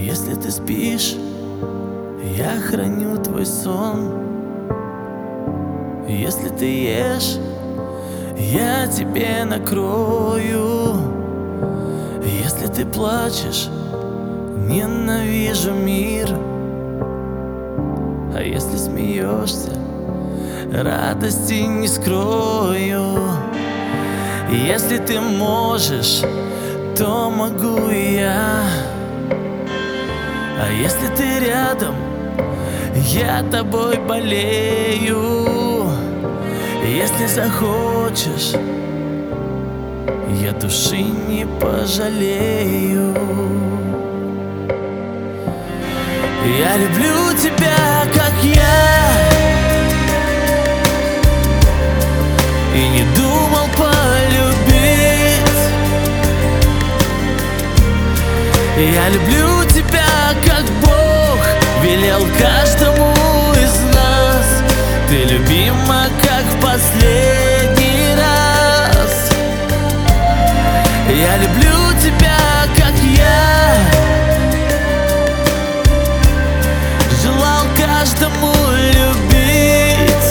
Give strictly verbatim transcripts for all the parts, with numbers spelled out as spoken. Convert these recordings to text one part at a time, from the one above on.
Если ты спишь, я храню твой сон. Если ты ешь, я тебе накрою. Если ты плачешь, ненавижу мир. А если смеешься, радости не скрою. Если ты можешь, то могу и я. А если ты рядом, я тобой болею. Если захочешь, я души не пожалею. Я люблю тебя, как я, и не думал полюбить. Я люблю тебя, как Бог велел каждому из нас. Ты любима, как в последний раз. Я люблю тебя, как я желал каждому любить.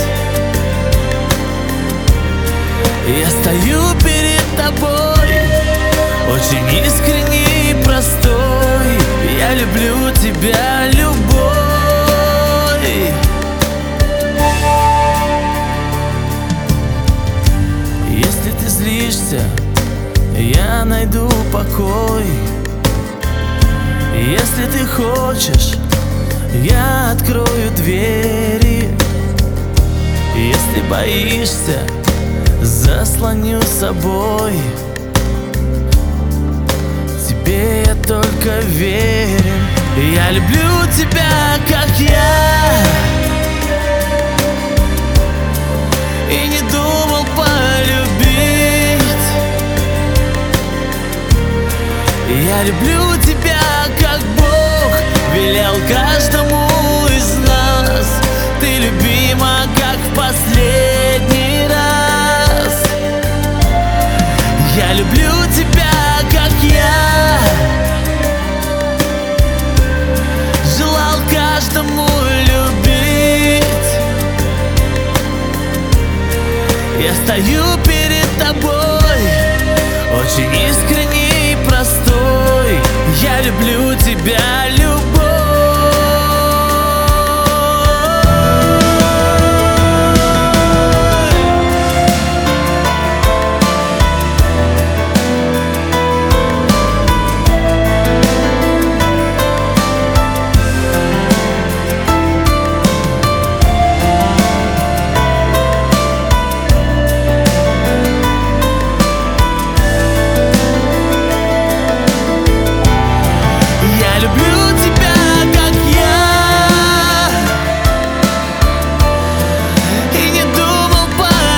Я стою перед тобой, очень искренний и простой. Я люблю тебя, любовь. Если ты злишься, я найду покой. Если ты хочешь, я открою двери. Если боишься, заслоню собой. Тебе я только верен. Я люблю тебя, как я, и не думал полюбить. Я люблю тебя, как Бог велел каждому из нас. Ты любима, как в последний раз. Я люблю тебя, как я желал каждому любить. Я стою перед тобой, очень искренний и простой. Я люблю тебя, любовь.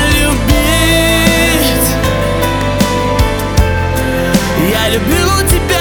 Я люблю тебя.